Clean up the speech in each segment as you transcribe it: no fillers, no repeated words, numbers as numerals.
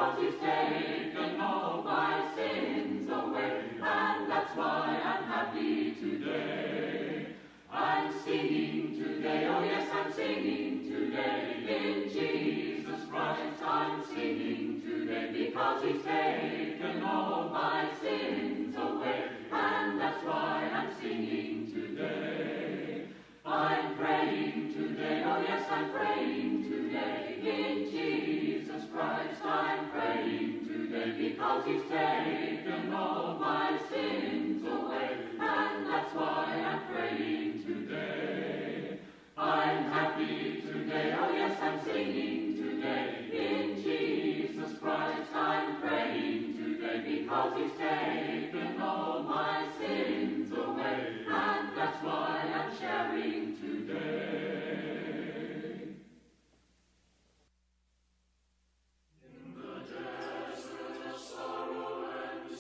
because he's taken all my sins away, and that's why I'm happy today. I'm singing today, oh yes, I'm singing today, in Jesus Christ I'm singing today, because he's taken all my sins away, and that's why I'm singing today. I'm praying today, oh yes, I'm praying today, in Jesus Christ I'm praying today, because he's taken all my sins away, and that's why I'm praying today. I'm happy today, oh yes, I'm singing today, in Jesus Christ I'm praying today, because he's taken all my sins away, and that's why I'm sharing today. In the desert of sorrow and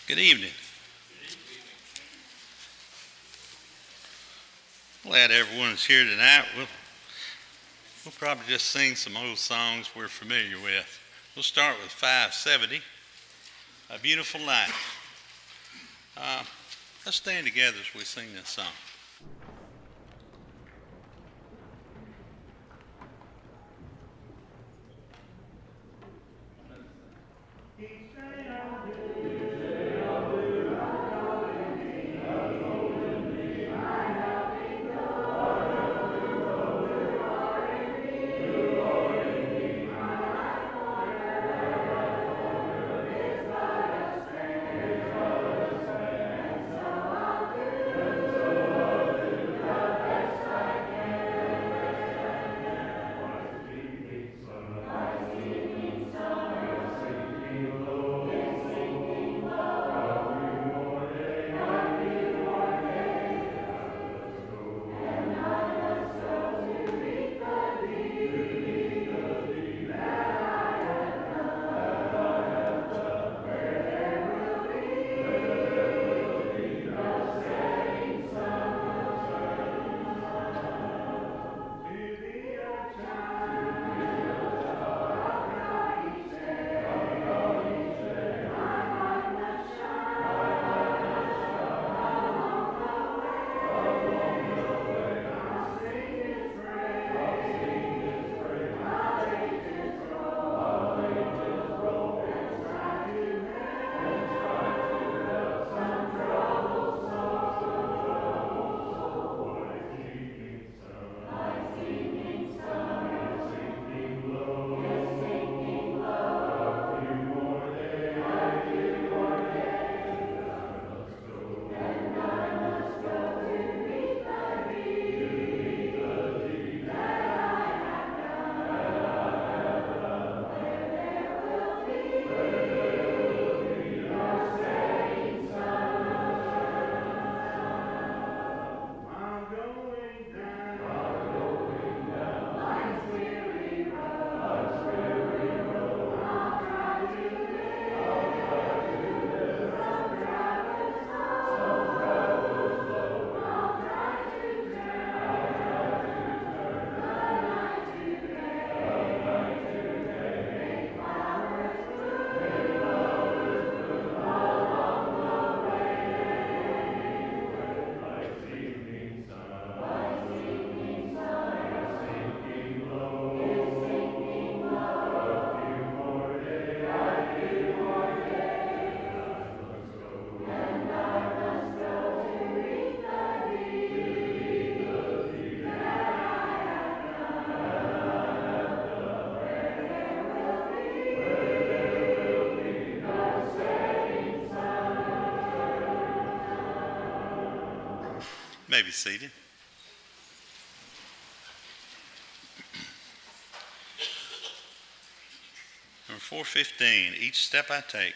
Good evening. Glad everyone's here tonight. We'll probably just sing some old songs we're familiar with. We'll start with 570, A Beautiful Night. Let's stand together as we sing this song. You may be seated. Number 415, Each Step I Take.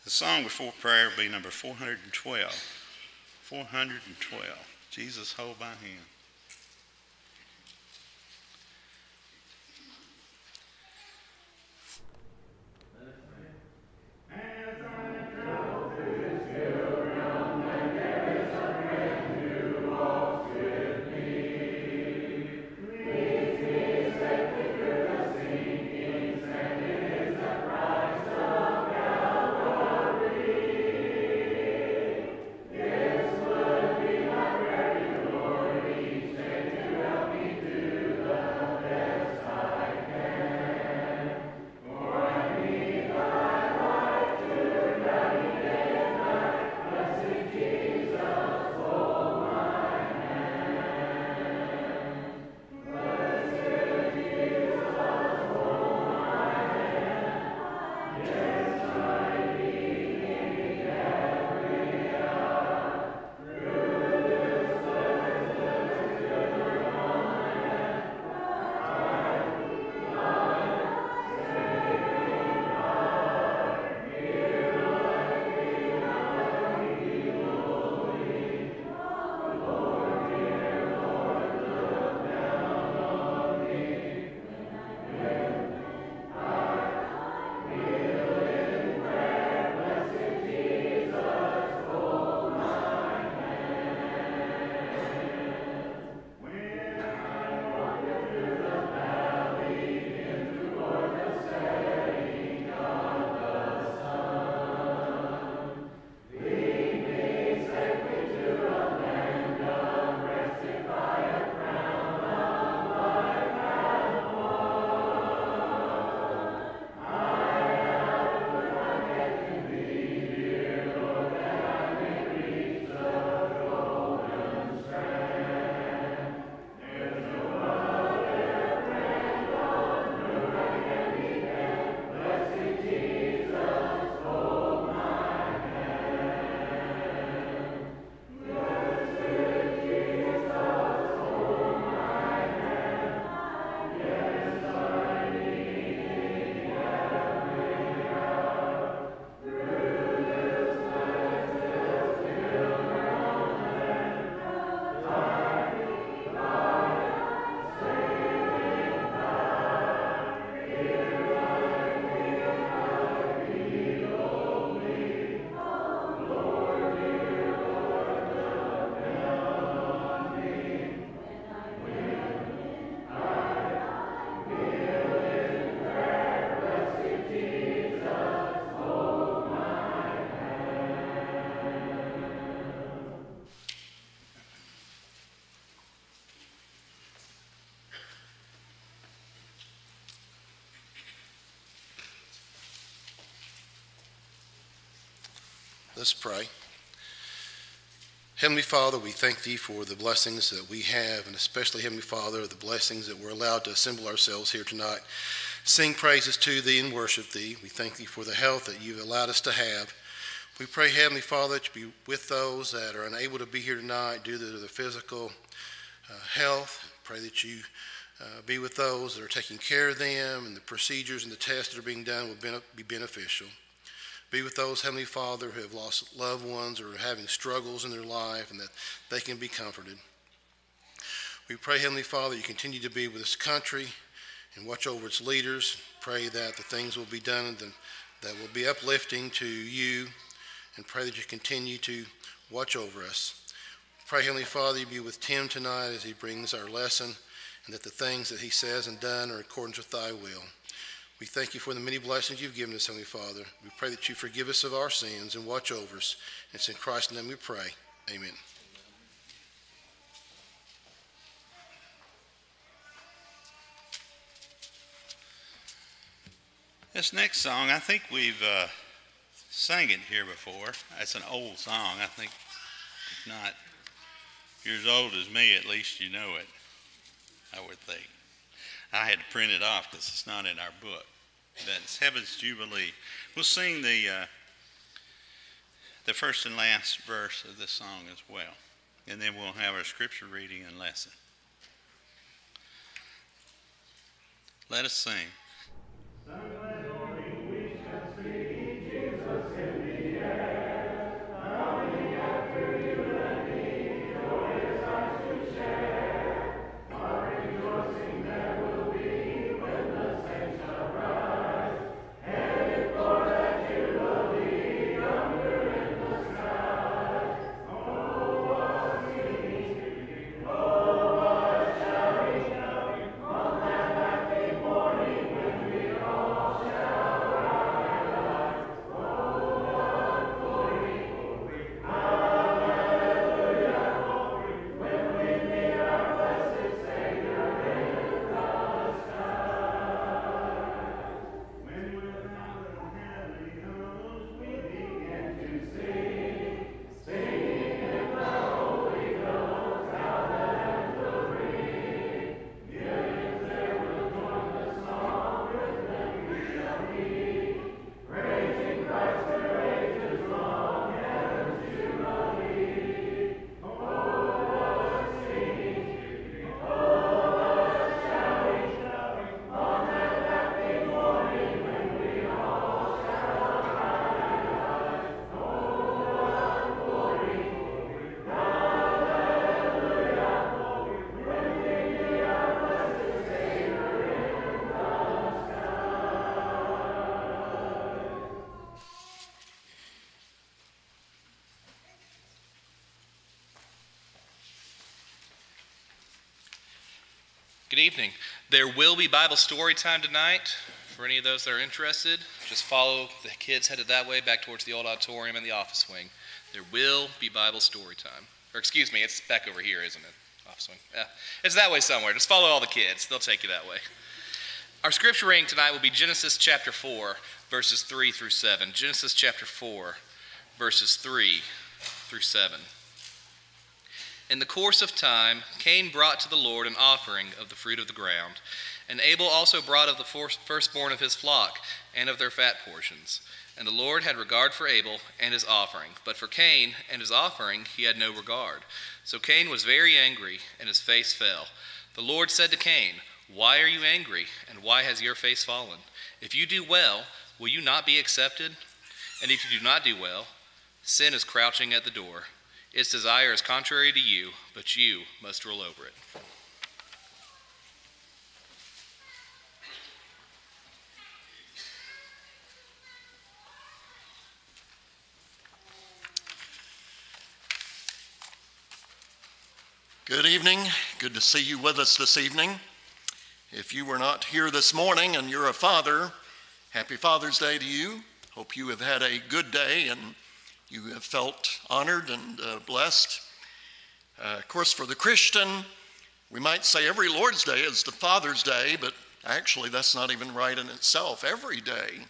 The song before prayer will be number 412. 412. Jesus, hold my hand. Let's pray. Heavenly Father, we thank Thee for the blessings that we have, and especially, Heavenly Father, the blessings that we're allowed to assemble ourselves here tonight, sing praises to Thee and worship Thee. We thank Thee for the health that You've allowed us to have. We pray, Heavenly Father, that You be with those that are unable to be here tonight due to their physical health. Pray that You be with those that are taking care of them, and the procedures and the tests that are being done will be beneficial. Be with those, Heavenly Father, who have lost loved ones or are having struggles in their life, and that they can be comforted. We pray, Heavenly Father, You continue to be with this country and watch over its leaders. Pray that the things will be done that will be uplifting to You, and pray that You continue to watch over us. Pray, Heavenly Father, You be with Tim tonight as he brings our lesson, and that the things that he says and done are in accordance with Thy will. We thank You for the many blessings You've given us, Heavenly Father. We pray that You forgive us of our sins and watch over us. It's in Christ's name we pray. Amen. This next song, I think we've sang it here before. It's an old song. I think, if not, if you're as old as me, at least you know it, I would think. I had to print it off because it's not in our book. That's Heaven's Jubilee. We'll sing the first and last verse of this song as well. And then we'll have our scripture reading and lesson. Let us sing. Sunrise morning we shall see Jesus in the Good evening. There will be Bible story time tonight. For any of those that are interested, just follow the kids headed that way back towards the old auditorium and the office wing. There will be Bible story time. Or excuse me, it's back over here, isn't it? Office wing. Yeah, it's that way somewhere. Just follow all the kids. They'll take you that way. Our scripture reading tonight will be Genesis chapter 4, verses 3 through 7. Genesis chapter 4, verses 3 through 7. In the course of time, Cain brought to the Lord an offering of the fruit of the ground, and Abel also brought of the firstborn of his flock and of their fat portions. And the Lord had regard for Abel and his offering, but for Cain and his offering he had no regard. So Cain was very angry, and his face fell. The Lord said to Cain, "Why are you angry, and why has your face fallen? If you do well, will you not be accepted? And if you do not do well, sin is crouching at the door. Its desire is contrary to you, but you must rule over it." Good evening. Good to see you with us this evening. If you were not here this morning and you're a father, happy Father's Day to you. Hope you have had a good day and you have felt honored and blessed. Of course, for the Christian, we might say every Lord's Day is the Father's Day, but actually that's not even right in itself. Every day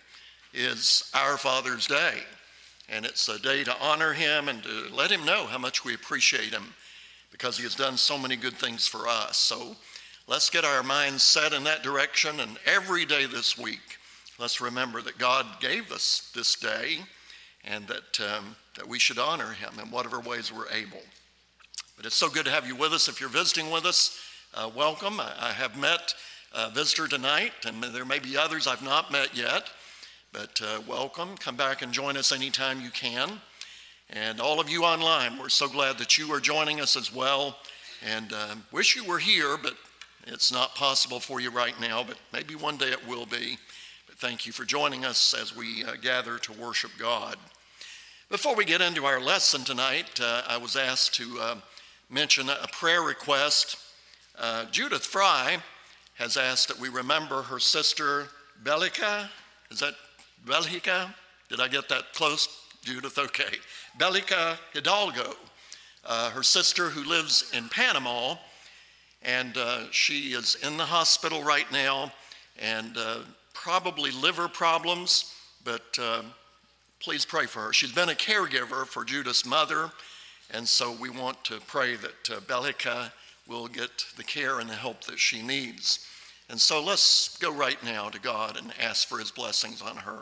is our Father's Day, and it's a day to honor him and to let him know how much we appreciate him because he has done so many good things for us. So let's get our minds set in that direction, and every day this week, let's remember that God gave us this day and that we should honor him in whatever ways we're able. But it's so good to have you with us. If you're visiting with us, welcome. I have met a visitor tonight, and there may be others I've not met yet, but welcome. Come back and join us anytime you can. And all of you online, we're so glad that you are joining us as well, and wish you were here, but it's not possible for you right now, but maybe one day it will be. Thank you for joining us as we gather to worship God. Before we get into our lesson tonight, I was asked to mention a prayer request. Judith Fry has asked that we remember her sister Belica. Is that Belica? Did I get that close, Judith? Okay. Belica Hidalgo, her sister who lives in Panama, and she is in the hospital right now, and probably liver problems, but please pray for her. She's been a caregiver for Judith's mother, and so we want to pray that Belica will get the care and the help that she needs. And so let's go right now to God and ask for his blessings on her.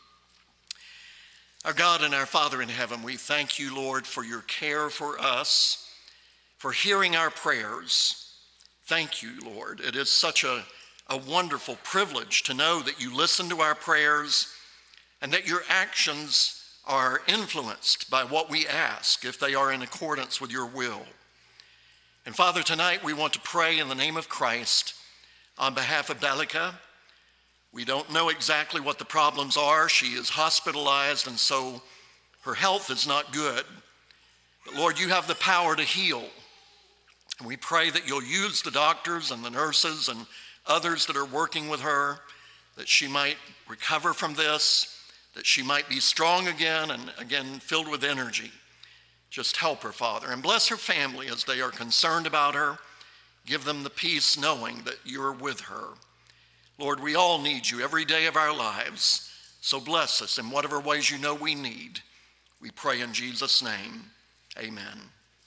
Our God and our Father in heaven, we thank you, Lord, for your care for us, for hearing our prayers. Thank you, Lord. It is such a wonderful privilege to know that you listen to our prayers and that your actions are influenced by what we ask if they are in accordance with your will. And Father, tonight we want to pray in the name of Christ on behalf of Belica. We don't know exactly what the problems are. She is hospitalized, and so her health is not good. But Lord, you have the power to heal. And we pray that you'll use the doctors and the nurses and others that are working with her, that she might recover from this, that she might be strong again and again filled with energy. Just help her, Father, and bless her family as they are concerned about her. Give them the peace knowing that you're with her. Lord, we all need you every day of our lives, so bless us in whatever ways you know we need. We pray in Jesus' name, amen.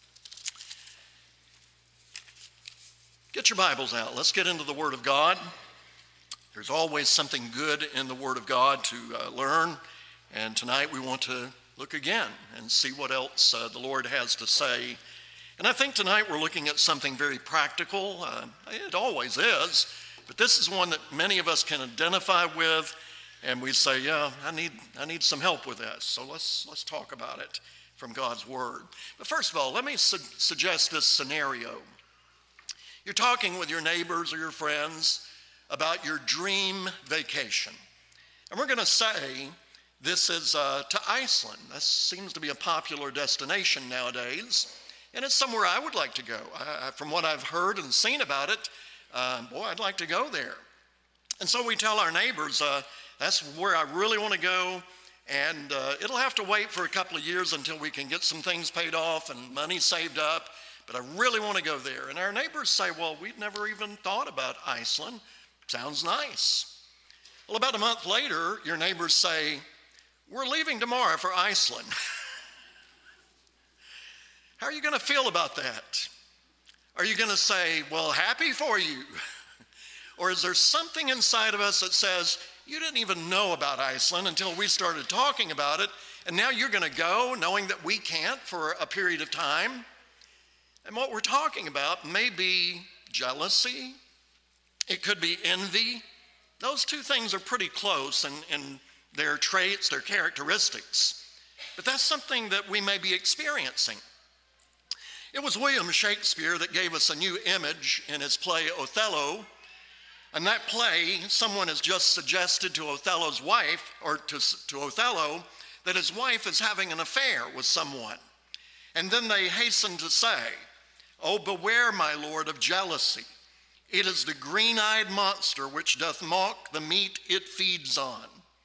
Get your Bibles out. Let's get into the Word of God. There's always something good in the Word of God to learn, and tonight we want to look again and see what else the Lord has to say. And I think tonight we're looking at something very practical. It always is, but this is one that many of us can identify with, and we say, yeah, I need some help with this. So let's talk about it from God's Word. But first of all, let me suggest this scenario. You're talking with your neighbors or your friends about your dream vacation. And we're going to say this is to Iceland. This seems to be a popular destination nowadays, and it's somewhere I would like to go. From what I've heard and seen about it, boy, I'd like to go there. And so we tell our neighbors, that's where I really want to go, and it'll have to wait for a couple of years until we can get some things paid off and money saved up, but I really want to go there. And our neighbors say, well, we'd never even thought about Iceland. Sounds nice. Well, about a month later, your neighbors say, we're leaving tomorrow for Iceland. How are you going to feel about that? Are you going to say, well, happy for you? Or is there something inside of us that says, you didn't even know about Iceland until we started talking about it, and now you're going to go knowing that we can't for a period of time? And what we're talking about may be jealousy. It could be envy. Those two things are pretty close in their traits, their characteristics. But that's something that we may be experiencing. It was William Shakespeare that gave us a new image in his play Othello. In that play, someone has just suggested to Othello's wife, or to Othello, that his wife is having an affair with someone. And then they hasten to say, oh, beware, my lord, of jealousy. It is the green-eyed monster which doth mock the meat it feeds on.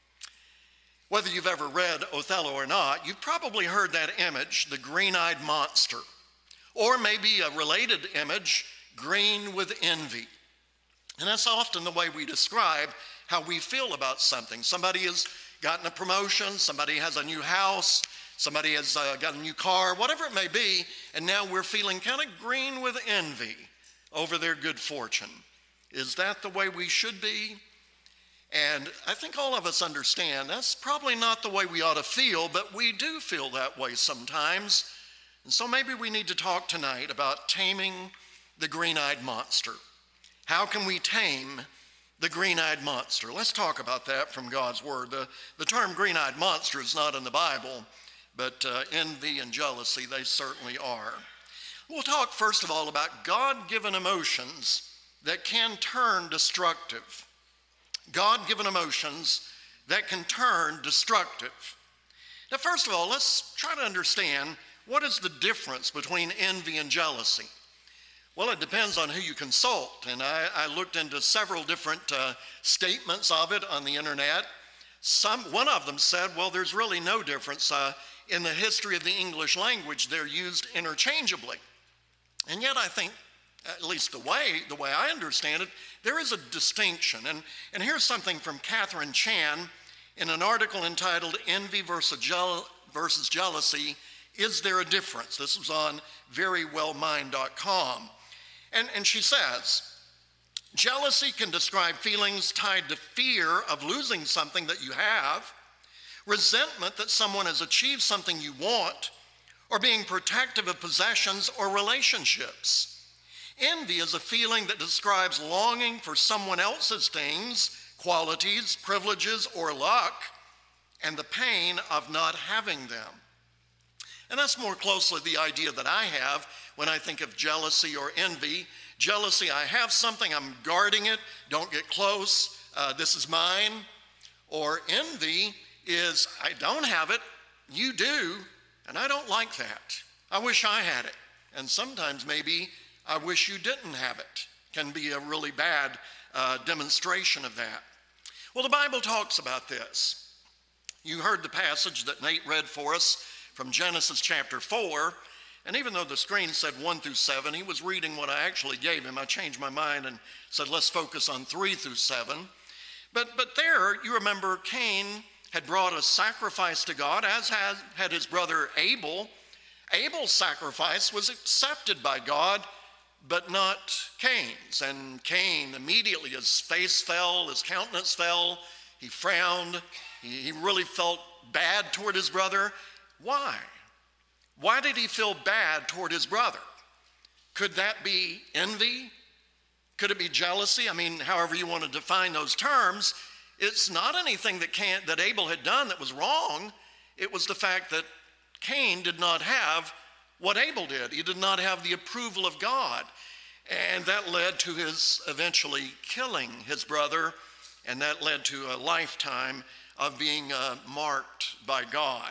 Whether you've ever read Othello or not, you've probably heard that image, the green-eyed monster. Or maybe a related image, green with envy. And that's often the way we describe how we feel about something. Somebody has gotten a promotion, somebody has a new house, somebody has got a new car, whatever it may be, and now we're feeling kind of green with envy over their good fortune. Is that the way we should be? And I think all of us understand that's probably not the way we ought to feel, but we do feel that way sometimes. And so maybe we need to talk tonight about taming the green-eyed monster. How can we tame the green-eyed monster? Let's talk about that from God's word. The term green-eyed monster is not in the Bible, but envy and jealousy, they certainly are. We'll talk first of all about God-given emotions that can turn destructive. God-given emotions that can turn destructive. Now, first of all, let's try to understand what is the difference between envy and jealousy. Well, it depends on who you consult, and I looked into several different statements of it on the internet. One of them said, well, there's really no difference. In the history of the English language, they're used interchangeably. And yet I think, at least the way I understand it, there is a distinction. And here's something from Catherine Chan in an article entitled Envy versus Jealousy, Is There a Difference? This was on verywellmind.com. And she says, jealousy can describe feelings tied to fear of losing something that you have, resentment that someone has achieved something you want, or being protective of possessions or relationships. Envy is a feeling that describes longing for someone else's things, qualities, privileges, or luck, and the pain of not having them. And that's more closely the idea that I have when I think of jealousy or envy. Jealousy, I have something, I'm guarding it, don't get close, this is mine. Or envy is, I don't have it, you do, and I don't like that. I wish I had it. And sometimes maybe I wish you didn't have it. Can be a really bad demonstration of that. Well, the Bible talks about this. You heard the passage that Nate read for us from Genesis chapter 4. And even though the screen said 1 through 7, he was reading what I actually gave him. I changed my mind and said, let's focus on 3 through 7. But there, you remember, Cain had brought a sacrifice to God, as had his brother Abel. Abel's sacrifice was accepted by God, but not Cain's. And Cain immediately, his face fell, his countenance fell, he frowned, he really felt bad toward his brother. Why? Why did he feel bad toward his brother? Could that be envy? Could it be jealousy? I mean, however you want to define those terms, it's not anything that Abel had done that was wrong. It was the fact that Cain did not have what Abel did. He did not have the approval of God. And that led to his eventually killing his brother, and that led to a lifetime of being marked by God.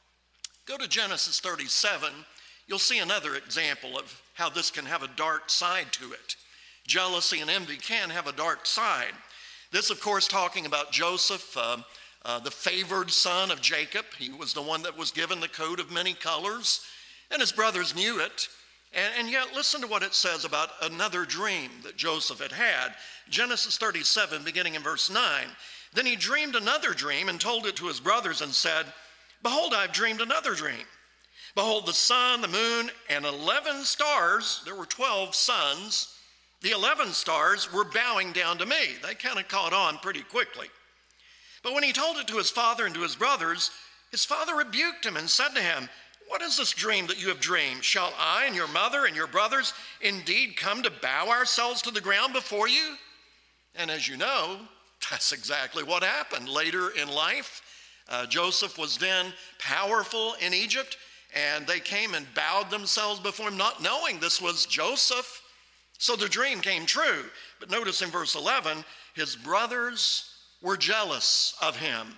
Go to Genesis 37. You'll see another example of how this can have a dark side to it. jealousy and envy can have a dark side. This, of course, talking about Joseph, the favored son of Jacob. He was the one that was given the coat of many colors, and his brothers knew it. And yet, listen to what it says about another dream that Joseph had had. Genesis 37, beginning in verse 9. Then he dreamed another dream and told it to his brothers and said, "Behold, I've dreamed another dream. Behold, the sun, the moon, and 11 stars," there were 12 suns, "the 11 stars were bowing down to me." They kind of caught on pretty quickly. But when he told it to his father and to his brothers, his father rebuked him and said to him, "What is this dream that you have dreamed? Shall I and your mother and your brothers indeed come to bow ourselves to the ground before you?" And as you know, that's exactly what happened. Later in life, Joseph was then powerful in Egypt, and they came and bowed themselves before him, not knowing this was Joseph. So the dream came true. But notice in verse 11, his brothers were jealous of him,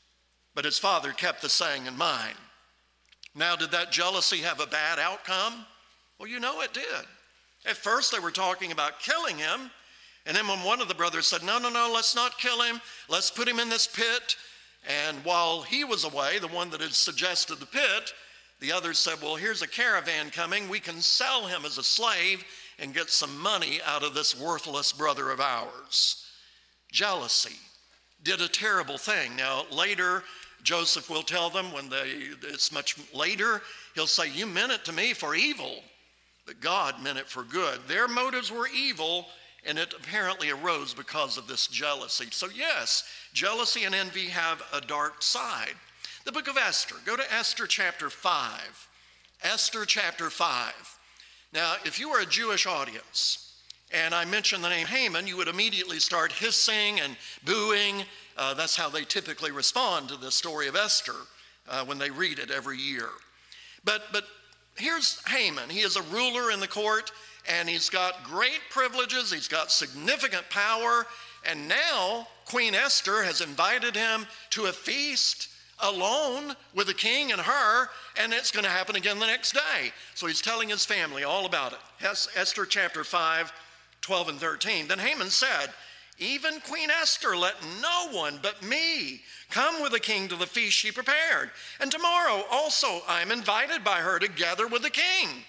but his father kept the saying in mind. Now, did that jealousy have a bad outcome? Well, you know it did. At first, they were talking about killing him. And then when one of the brothers said, no, let's not kill him. Let's put him in this pit. And while he was away, the one that had suggested the pit, the others said, well, here's a caravan coming. We can sell him as a slave and get some money out of this worthless brother of ours. Jealousy did a terrible thing. Now, later, Joseph will tell them it's much later, he'll say, "You meant it to me for evil, but God meant it for good." Their motives were evil, and it apparently arose because of this jealousy. So yes, jealousy and envy have a dark side. The book of Esther, go to Esther chapter 5. Esther chapter 5. Now, if you were a Jewish audience, and I mentioned the name Haman, you would immediately start hissing and booing. That's how they typically respond to the story of Esther when they read it every year. But here's Haman. He is a ruler in the court, and he's got great privileges. He's got significant power. And now Queen Esther has invited him to a feast alone with the king and her, and it's going to happen again the next day. So he's telling his family all about it. Esther chapter 5, 12 and 13. Then Haman said, "Even Queen Esther let no one but me come with the king to the feast she prepared. And tomorrow also I am invited by her to gather with the king.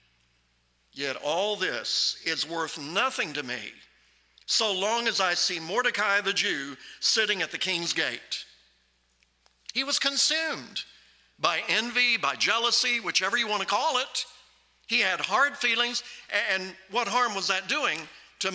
Yet all this is worth nothing to me, so long as I see Mordecai the Jew sitting at the king's gate." He was consumed by envy, by jealousy, whichever you want to call it. He had hard feelings, and what harm was that doing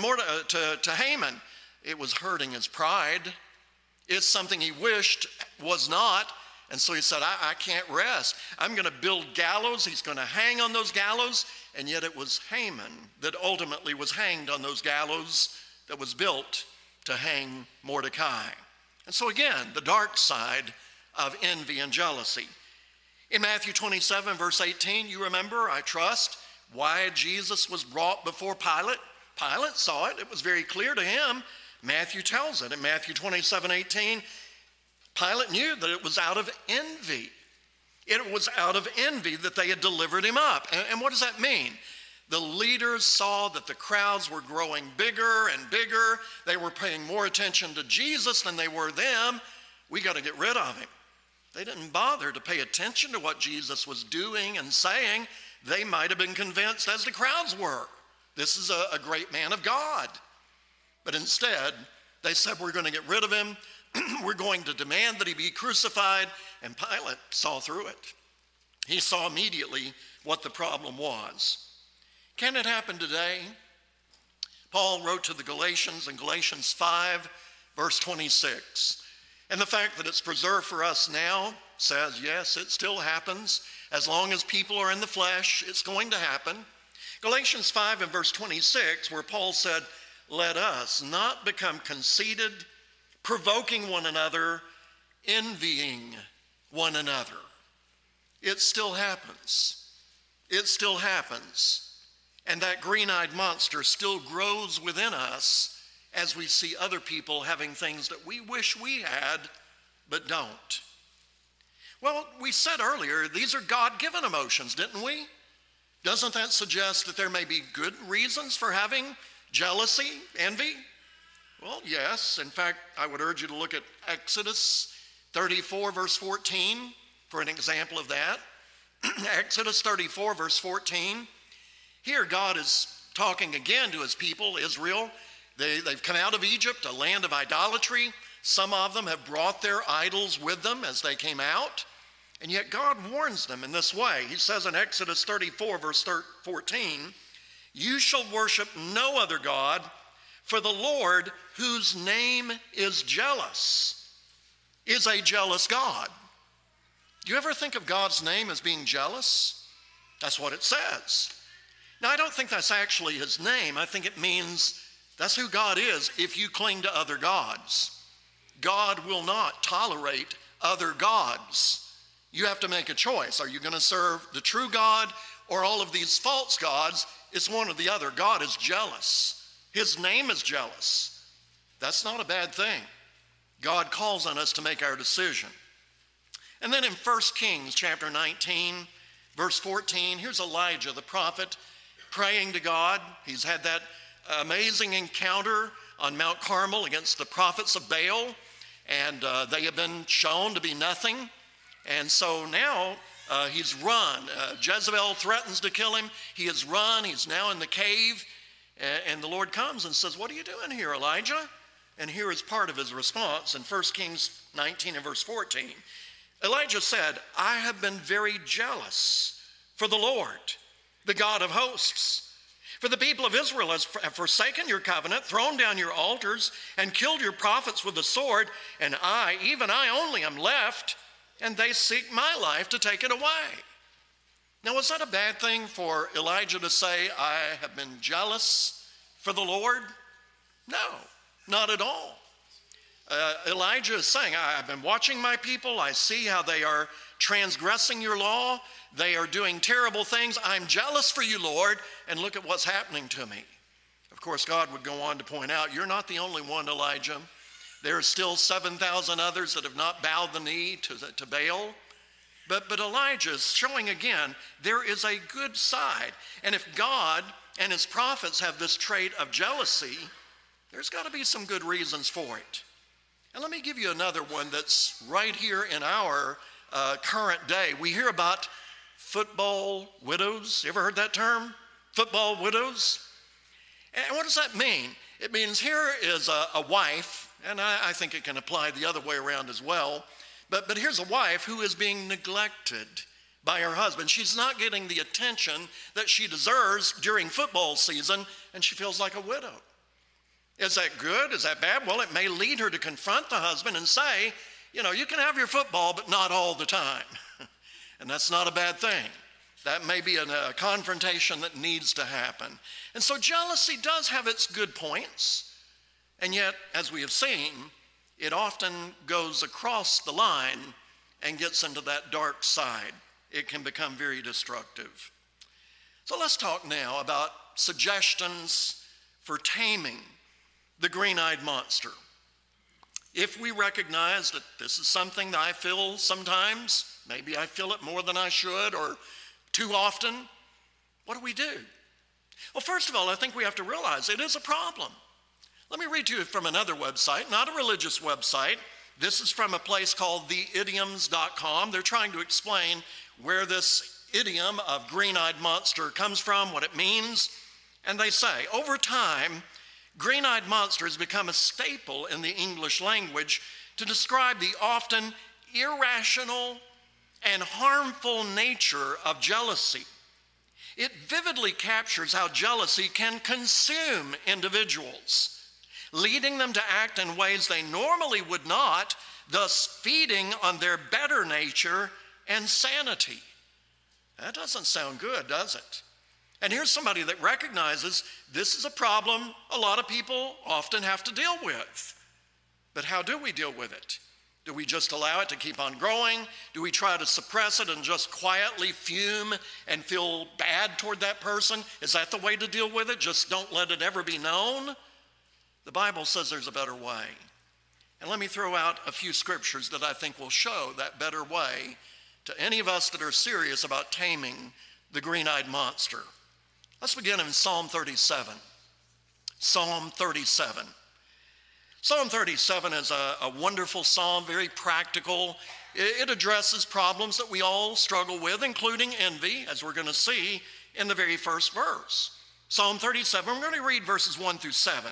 to Haman? It was hurting his pride. It's something he wished was not, and so he said, I can't rest. I'm going to build gallows. He's going to hang on those gallows, and yet it was Haman that ultimately was hanged on those gallows that was built to hang Mordecai. And so again, the dark side of envy and jealousy. In Matthew 27, verse 18, you remember, I trust, why Jesus was brought before Pilate. Pilate saw it. It was very clear to him. Matthew tells it. In Matthew 27, 18, Pilate knew that it was out of envy. It was out of envy that they had delivered him up. And what does that mean? The leaders saw that the crowds were growing bigger and bigger. They were paying more attention to Jesus than they were them. We got to get rid of him. They didn't bother to pay attention to what Jesus was doing and saying. They might have been convinced, as the crowds were, this is a great man of God. But instead, they said, we're going to get rid of him. We're going to demand that he be crucified. And Pilate saw through it. He saw immediately what the problem was. Can it happen today? Paul wrote to the Galatians in Galatians 5, verse 26. And the fact that it's preserved for us now says, yes, it still happens. As long as people are in the flesh, it's going to happen. Galatians 5 and verse 26, where Paul said, let us not become conceited, provoking one another, envying one another. It still happens. It still happens. And that green-eyed monster still grows within us as we see other people having things that we wish we had, but don't. Well, we said earlier, these are God-given emotions, didn't we? Doesn't that suggest that there may be good reasons for having Jealousy, envy? Well, yes. In fact, I would urge you to look at Exodus 34, verse 14, for an example of that. Exodus 34, verse 14. Here God is talking again to his people, Israel. They've come out of Egypt, a land of idolatry. Some of them have brought their idols with them as they came out. And yet God warns them in this way. He says in Exodus 34, verse 14, "You shall worship no other God, for the Lord, whose name is jealous, is a jealous God." Do you ever think of God's name as being jealous? That's what it says. Now, I don't think that's actually his name. I think it means that's who God is if you cling to other gods. God will not tolerate other gods. You have to make a choice. Are you going to serve the true God or all of these false gods? It's one or the other. God is jealous. His name is jealous. That's not a bad thing. God calls on us to make our decision. And then in 1 Kings chapter 19, verse 14, here's Elijah the prophet praying to God. He's had that amazing encounter on Mount Carmel against the prophets of Baal, and they have been shown to be nothing. And so now he's run. Jezebel threatens to kill him. He has run. He's now in the cave. And the Lord comes and says, "What are you doing here, Elijah?" And here is part of his response in 1 Kings 19 and verse 14. Elijah said, "I have been very jealous for the Lord, the God of hosts. For the people of Israel have forsaken your covenant, thrown down your altars, and killed your prophets with the sword. And I, even I only, am left, and they seek my life to take it away." Now, was that a bad thing for Elijah to say, "I have been jealous for the Lord"? No, not at all. Elijah is saying, "I've been watching my people. I see how they are transgressing your law. They are doing terrible things. I'm jealous for you, Lord, and look at what's happening to me." Of course, God would go on to point out, "You're not the only one, Elijah. There are still 7,000 others that have not bowed the knee to Baal." But Elijah is showing again, there is a good side. And if God and his prophets have this trait of jealousy, there's got to be some good reasons for it. And let me give you another one that's right here in our current day. We hear about football widows. You ever heard that term? Football widows? And what does that mean? It means here is a wife, and I think it can apply the other way around as well, but here's a wife who is being neglected by her husband. She's not getting the attention that she deserves during football season, and she feels like a widow. Is that good? Is that bad? Well, it may lead her to confront the husband and say, "You can have your football, but not all the time." And that's not a bad thing. That may be a confrontation that needs to happen. And so jealousy does have its good points. And yet, as we have seen, it often goes across the line and gets into that dark side. It can become very destructive. So let's talk now about suggestions for taming the green-eyed monster. If we recognize that this is something that I feel sometimes, maybe I feel it more than I should or too often, what do we do? Well, first of all, I think we have to realize it is a problem. Let me read to you from another website, not a religious website. This is from a place called theidioms.com. They're trying to explain where this idiom of green-eyed monster comes from, what it means. And they say, over time, green-eyed monster has become a staple in the English language to describe the often irrational and harmful nature of jealousy. It vividly captures how jealousy can consume individuals, leading them to act in ways they normally would not, thus feeding on their better nature and sanity. That doesn't sound good, does it? And here's somebody that recognizes this is a problem a lot of people often have to deal with. But how do we deal with it? Do we just allow it to keep on growing? Do we try to suppress it and just quietly fume and feel bad toward that person? Is that the way to deal with it? Just don't let it ever be known? The Bible says there's a better way. And let me throw out a few scriptures that I think will show that better way to any of us that are serious about taming the green-eyed monster. Let's begin in Psalm 37. Psalm 37. Psalm 37 is a wonderful psalm, very practical. It addresses problems that we all struggle with, including envy, as we're going to see in the very first verse. Psalm 37, we're going to read verses 1 through 7.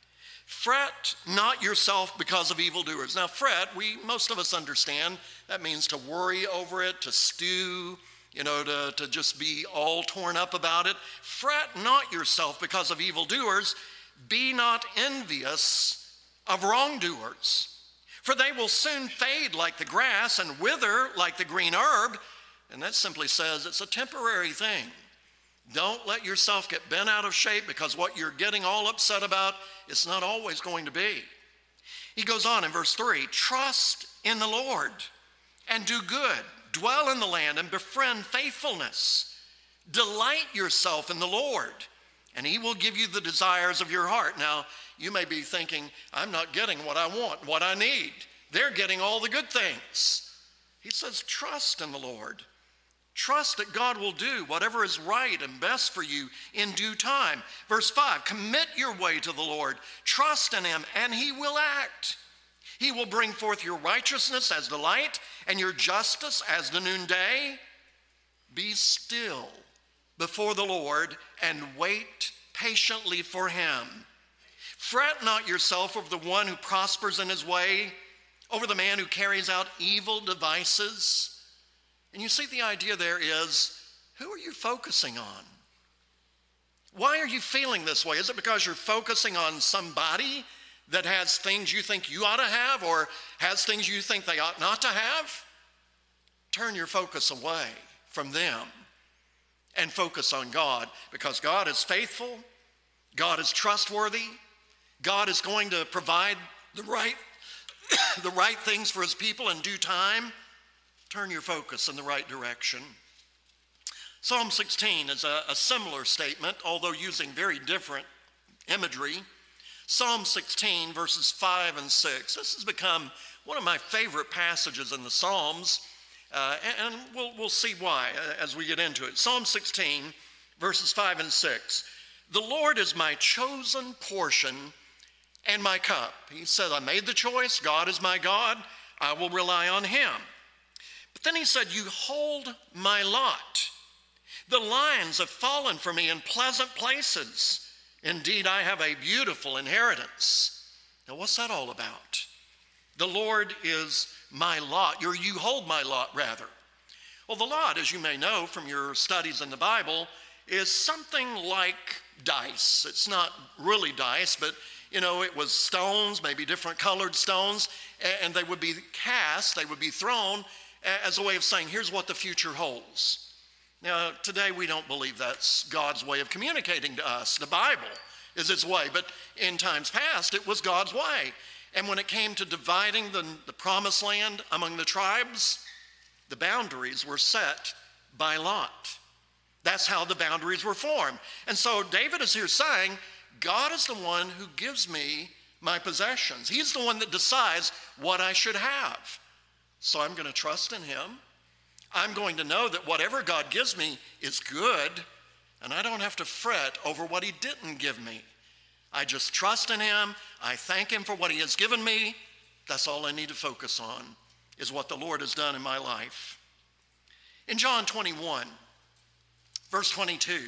Fret not yourself because of evildoers. Now, fret, most of us understand, that means to worry over it, to stew, to just be all torn up about it. Fret not yourself because of evildoers. Be not envious of wrongdoers, for they will soon fade like the grass and wither like the green herb. And that simply says it's a temporary thing. Don't let yourself get bent out of shape because what you're getting all upset about, it's not always going to be. He goes on in verse 3, trust in the Lord and do good. Dwell in the land and befriend faithfulness. Delight yourself in the Lord, and he will give you the desires of your heart. Now, you may be thinking, I'm not getting what I want, what I need. They're getting all the good things. He says, trust in the Lord. Trust that God will do whatever is right and best for you in due time. Verse 5, commit your way to the Lord. Trust in him, and he will act. He will bring forth your righteousness as the light and your justice as the noonday. Be still before the Lord and wait patiently for him. Fret not yourself over the one who prospers in his way, over the man who carries out evil devices. And you see, the idea there is, who are you focusing on? Why are you feeling this way? Is it because you're focusing on somebody that has things you think you ought to have or has things you think they ought not to have? Turn your focus away from them and focus on God, because God is faithful, God is trustworthy, God is going to provide the right things for his people in due time. Turn your focus in the right direction. Psalm 16 is a similar statement, although using very different imagery. Psalm 16, verses 5 and 6. This has become one of my favorite passages in the Psalms, and we'll see why as we get into it. Psalm 16, verses 5 and 6. The Lord is my chosen portion and my cup. He said, I made the choice. God is my God. I will rely on him. But then he said, you hold my lot. The lines have fallen for me in pleasant places. Indeed, I have a beautiful inheritance. Now, what's that all about? The Lord is my lot. You hold my lot, rather. Well, the lot, as you may know from your studies in the Bible, is something like dice. It's not really dice, but it was stones, maybe different colored stones, and they would be cast, they would be thrown as a way of saying, here's what the future holds. Now, today we don't believe that's God's way of communicating to us. The Bible is its way, but in times past, it was God's way. And when it came to dividing the promised land among the tribes, the boundaries were set by lot. That's how the boundaries were formed. And so David is here saying, God is the one who gives me my possessions. He's the one that decides what I should have. So I'm going to trust in him. I'm going to know that whatever God gives me is good, and I don't have to fret over what he didn't give me. I just trust in him. I thank him for what he has given me. That's all I need to focus on, is what the Lord has done in my life. In John 21, verse 22,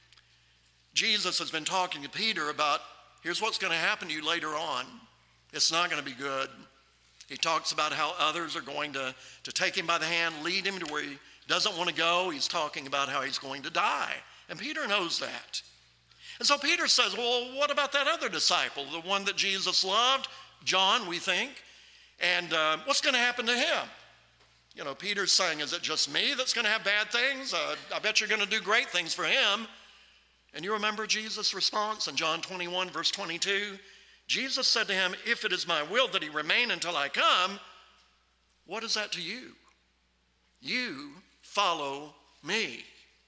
Jesus has been talking to Peter about, here's what's going to happen to you later on. It's not going to be good. He talks about how others are going to take him by the hand, lead him to where he doesn't want to go. He's talking about how he's going to die. And Peter knows that. And so Peter says, well, what about that other disciple, the one that Jesus loved, John, we think, and what's going to happen to him? Peter's saying, is it just me that's going to have bad things? I bet you're going to do great things for him. And you remember Jesus' response in John 21, verse 22? Jesus said to him, if it is my will that he remain until I come, what is that to you? You follow me.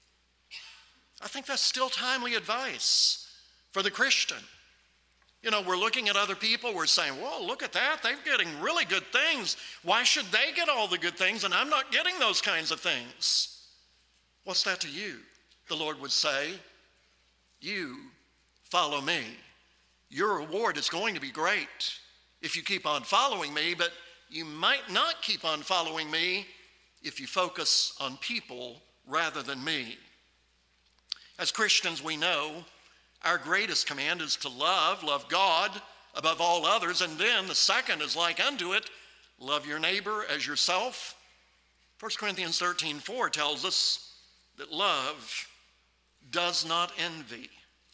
I think that's still timely advice for the Christian. We're looking at other people, we're saying, whoa, look at that, they're getting really good things. Why should they get all the good things and I'm not getting those kinds of things? What's that to you? The Lord would say, you follow me. your reward is going to be great if you keep on following me, but you might not keep on following me if you focus on people rather than me. As Christians, we know our greatest command is to love God above all others, and then the second is like unto it, love your neighbor as yourself. 1 Corinthians 13:4 tells us that love does not envy.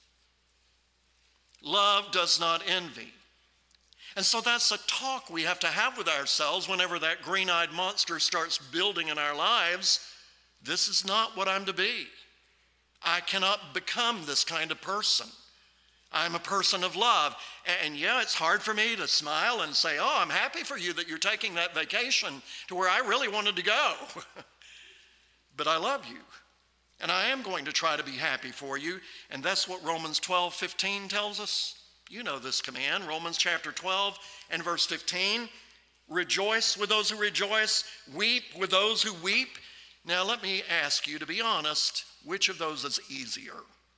Love does not envy. And so that's a talk we have to have with ourselves whenever that green-eyed monster starts building in our lives. This is not what I'm to be. I cannot become this kind of person. I'm a person of love. And yeah, it's hard for me to smile and say, oh, I'm happy for you that you're taking that vacation to where I really wanted to go. But I love you. And I am going to try to be happy for you. And that's what Romans 12:15 tells us. You know this command, Romans chapter 12 and verse 15. Rejoice with those who rejoice, weep with those who weep. Now let me ask you, to be honest, which of those is easier?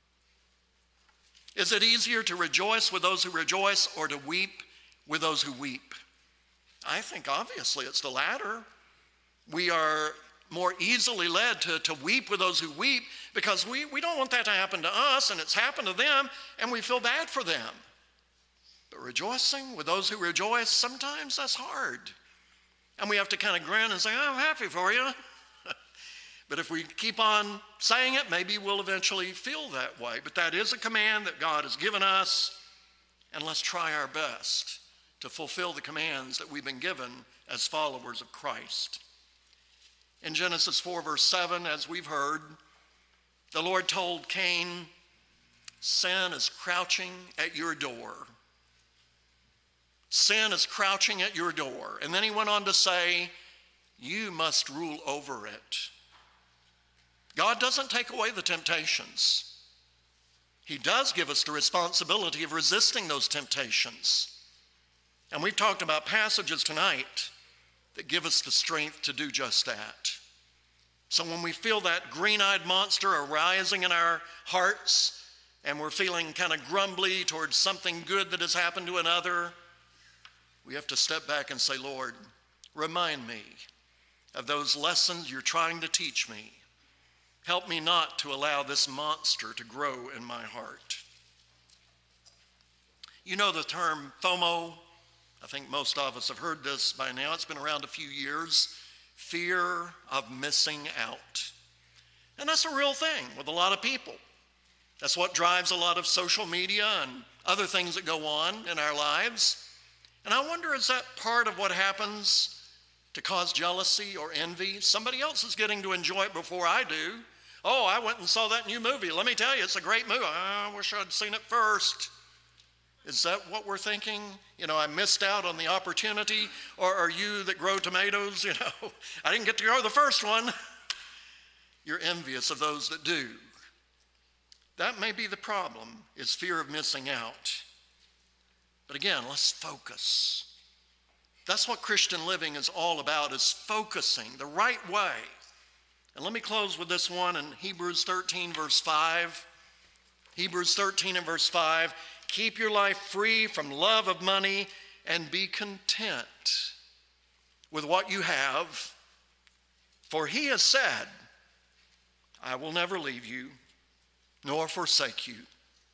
Is it easier to rejoice with those who rejoice or to weep with those who weep? I think obviously it's the latter. We are more easily led to weep with those who weep because we don't want that to happen to us, and it's happened to them, and we feel bad for them. But rejoicing with those who rejoice, sometimes that's hard. And we have to kind of grin and say, I'm happy for you. But if we keep on saying it, maybe we'll eventually feel that way. But that is a command that God has given us, and let's try our best to fulfill the commands that we've been given as followers of Christ. In Genesis 4, verse 7, as we've heard, the Lord told Cain, sin is crouching at your door. Sin is crouching at your door. And then he went on to say, you must rule over it. God doesn't take away the temptations. He does give us the responsibility of resisting those temptations. And we've talked about passages tonight that give us the strength to do just that. So when we feel that green-eyed monster arising in our hearts and we're feeling kind of grumbly towards something good that has happened to another, we have to step back and say, Lord, remind me of those lessons you're trying to teach me. Help me not to allow this monster to grow in my heart. You know the term FOMO? I think most of us have heard this by now. It's been around a few years. Fear of missing out. And that's a real thing with a lot of people. That's what drives a lot of social media and other things that go on in our lives. And I wonder, is that part of what happens to cause jealousy or envy? Somebody else is getting to enjoy it before I do. Oh, I went and saw that new movie. Let me tell you, it's a great movie. I wish I'd seen it first. Is that what we're thinking? You know, I missed out on the opportunity. Or are you that grow tomatoes, you know, I didn't get to grow the first one. You're envious of those that do. That may be the problem, is fear of missing out. But again, let's focus. That's what Christian living is all about, is focusing the right way. And let me close with this one in Hebrews 13, verse 5. Hebrews 13 and verse 5. Keep your life free from love of money and be content with what you have. For he has said, I will never leave you nor forsake you.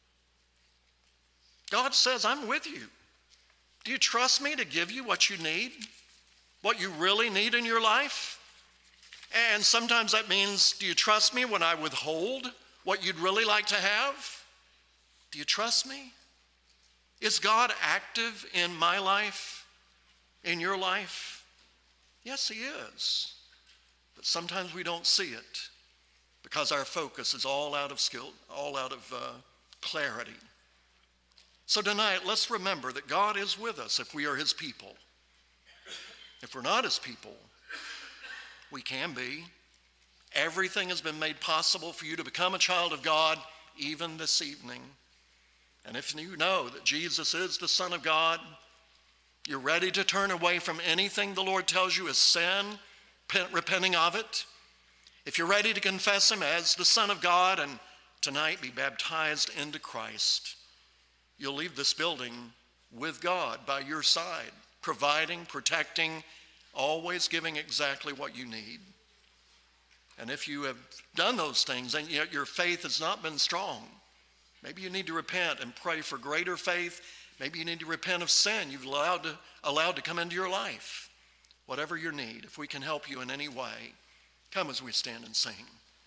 God says, I'm with you. Do you trust me to give you what you need? What you really need in your life? And sometimes that means, do you trust me when I withhold what you'd really like to have? Do you trust me? Is God active in my life, in your life? Yes, he is. But sometimes we don't see it because our focus is all out of skill, all out of clarity. So tonight, let's remember that God is with us if we are his people. If we're not his people, we can be. Everything has been made possible for you to become a child of God, even this evening. And if you know that Jesus is the Son of God, you're ready to turn away from anything the Lord tells you is sin, repenting of it. If you're ready to confess him as the Son of God and tonight be baptized into Christ, you'll leave this building with God by your side, providing, protecting, always giving exactly what you need. And if you have done those things and yet your faith has not been strong, maybe you need to repent and pray for greater faith. Maybe you need to repent of sin you've allowed to come into your life. Whatever your need, if we can help you in any way, come as we stand and sing.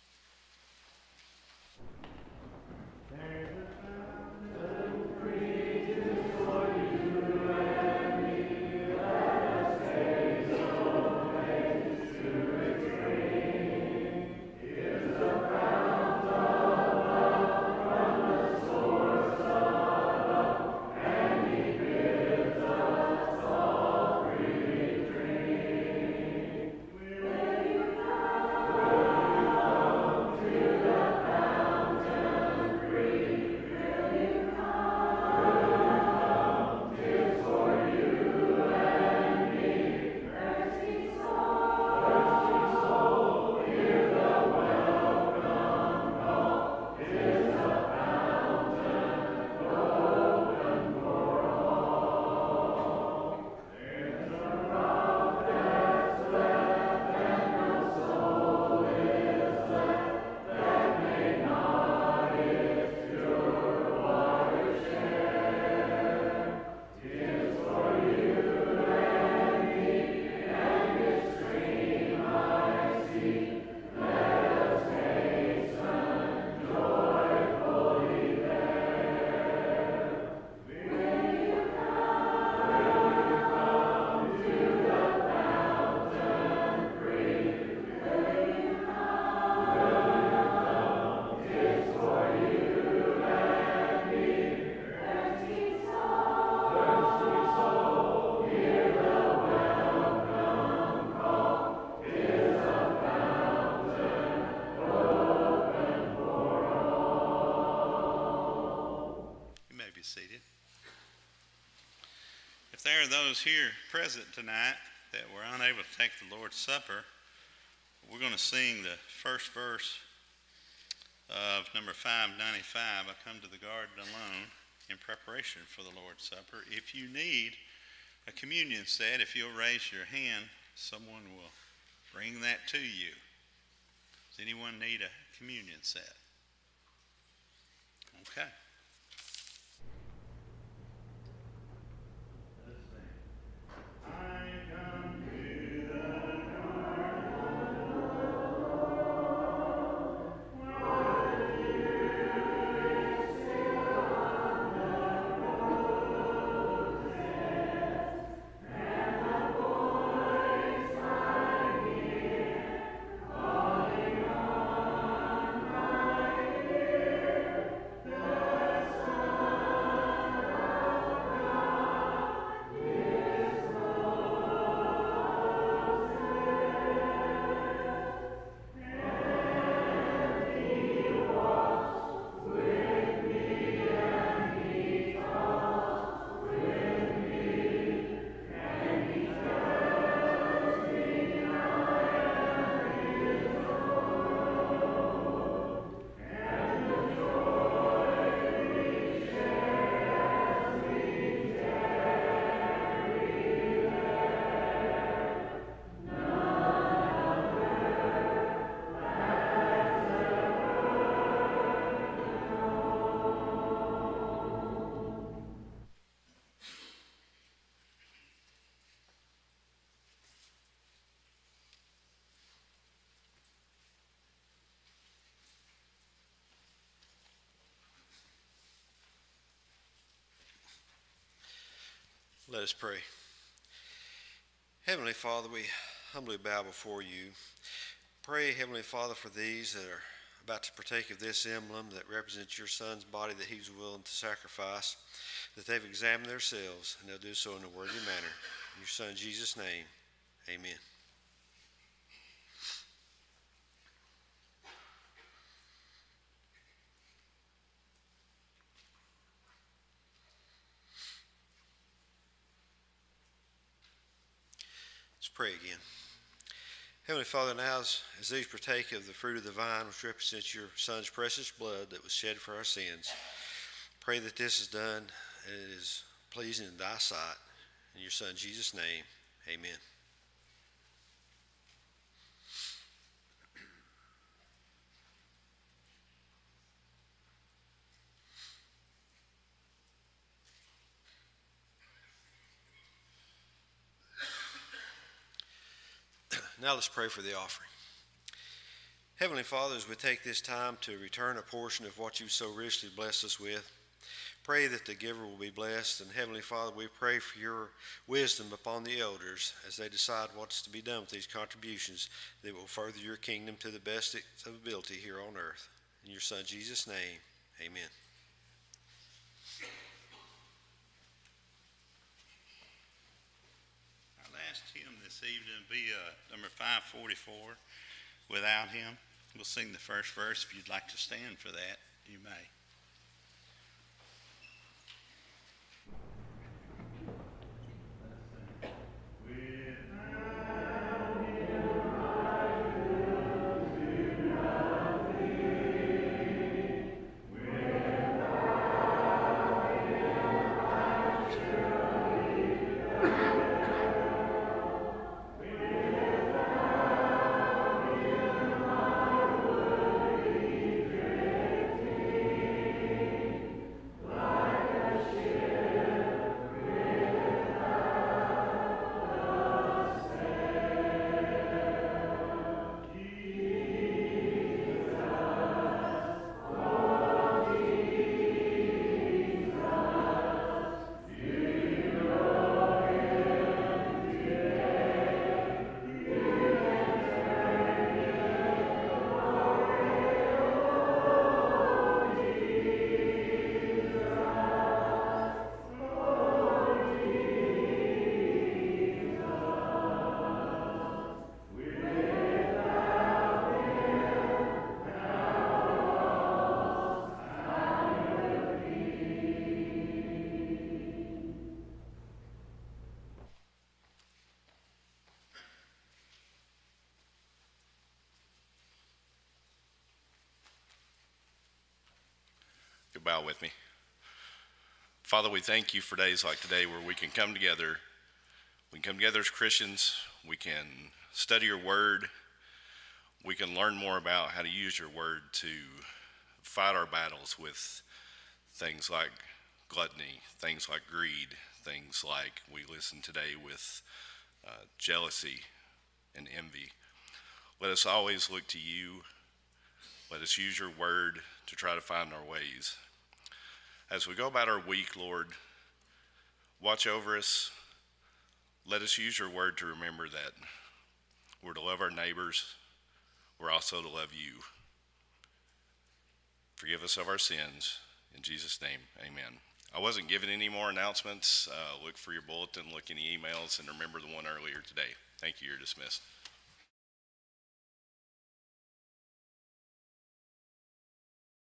Seated. If there are those here present tonight that were unable to take the Lord's Supper, we're going to sing the first verse of number 595, I Come to the Garden Alone, in preparation for the Lord's Supper. If you need a communion set, if you'll raise your hand, someone will bring that to you. Does anyone need a communion set? Okay. Let us pray. Heavenly Father, we humbly bow before you. Pray, Heavenly Father, for these that are about to partake of this emblem that represents your Son's body that he was willing to sacrifice, that they've examined themselves and they'll do so in a worthy manner. In your Son Jesus' name, amen. Let's pray again. Heavenly Father, now as these partake of the fruit of the vine, which represents your Son's precious blood that was shed for our sins, pray that this is done it is pleasing in thy sight. In your Son, Jesus' name, amen. Now let's pray for the offering. Heavenly Father, as we take this time to return a portion of what you so richly blessed us with, pray that the giver will be blessed. And Heavenly Father, we pray for your wisdom upon the elders as they decide what's to be done with these contributions that will further your kingdom to the best of ability here on earth. In your Son, Jesus' name, amen. Our last hymn this evening will be number 544, Without Him. We'll sing the first verse. If you'd like to stand for that, you may. Bow with me. Father, we thank you for days like today where we can come together. We can come together as Christians. We can study your word. We can learn more about how to use your word to fight our battles with things like gluttony, things like greed, things like we listen today with jealousy and envy. Let us always look to you. Let us use your word to try to find our ways. As we go about our week, Lord, watch over us. Let us use your word to remember that we're to love our neighbors. We're also to love you. Forgive us of our sins. In Jesus' name, amen. I wasn't given any more announcements. Look for your bulletin, look any emails, and remember the one earlier today. Thank you. You're dismissed.